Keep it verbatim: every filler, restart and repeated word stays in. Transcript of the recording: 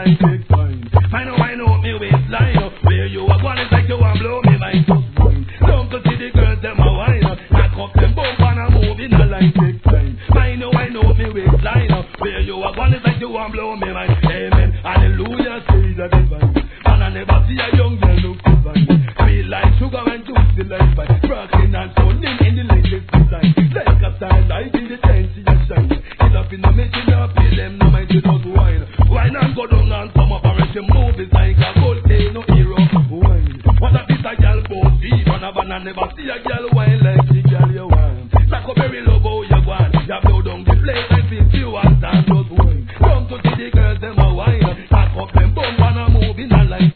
like take time. Find out, find out me waistline. Where you are going is like you want blow me mind. Just wine. Don't go see the girls them a wine. Knock up them bump and a move in a line take time. Find out, find out me waistline. Where you are going is like you want blow me mind. Amen. Hallelujah. Say that divine. And I never see a young girl look divine. Feel like sugar and juicy like fine. Rocking and sounding in the latest design. Like a starlight in the tent, see a shine. Get up in the machine, up pay them, no mind you just wine. Wine and go down and come up and rush your movies like a volcano hero. Wine. What a piece of girl both deep on a van and never see a girl wine like the girl you want. Like a very love how you want. You blow down the place and feel you and stand just wine. Come to see the girls them a wine.